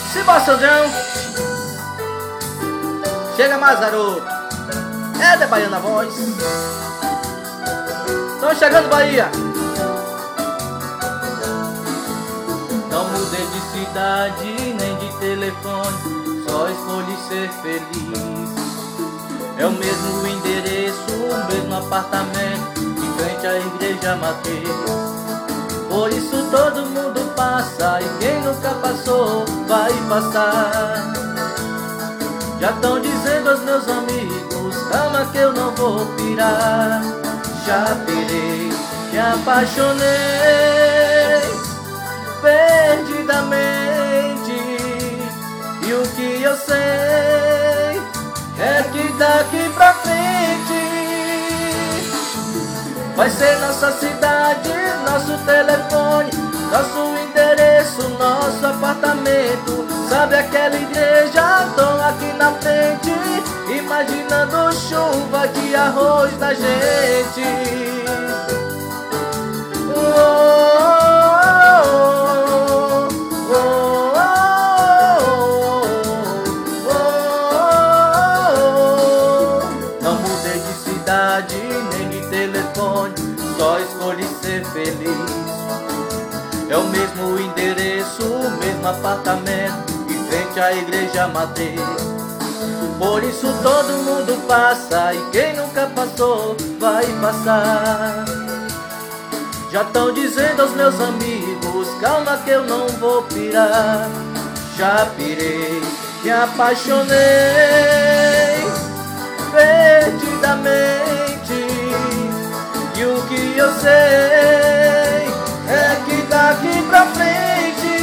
Simbora, seu João. Chega mais, garoto. É de Bahia na voz. Estão chegando, Bahia. Não mudei de cidade, nem de telefone, só escolhi ser feliz. É o mesmo endereço, o mesmo apartamento, em frente à igreja matriz. Por isso todo mundo passa, e quem nunca passou, vai passar. Já estão dizendo aos meus amigos, calma que eu não vou pirar. Já pirei, me apaixonei perdidamente, e o que eu sei é que daqui pra frente vai ser nossa cidade, nosso telefone, nosso endereço, nosso apartamento. Sabe aquela igreja? Tô aqui na frente, imaginando chuva de arroz da gente. Não mudei de cidade, nem de telefone, só escolhi ser feliz. É o mesmo endereço, o mesmo apartamento, em frente à igreja matriz. Por isso todo mundo passa, e quem nunca passou, vai passar. Já estão dizendo aos meus amigos, calma que eu não vou pirar. Já pirei, me apaixonei perdidamente, e o que eu sei é que daqui pra frente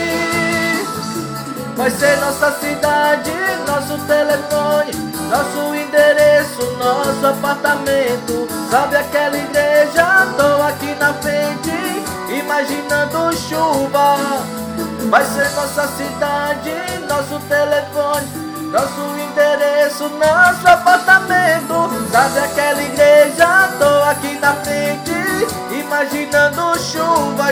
vai ser nossa cidade, nosso telefone, nosso endereço, nosso apartamento. Sabe aquela igreja? Tô aqui na frente, imaginando chuva. Vai ser nossa cidade, nosso telefone, nosso endereço, nosso apartamento. Sabe aquela igreja? Tô aqui na frente, imaginando chuva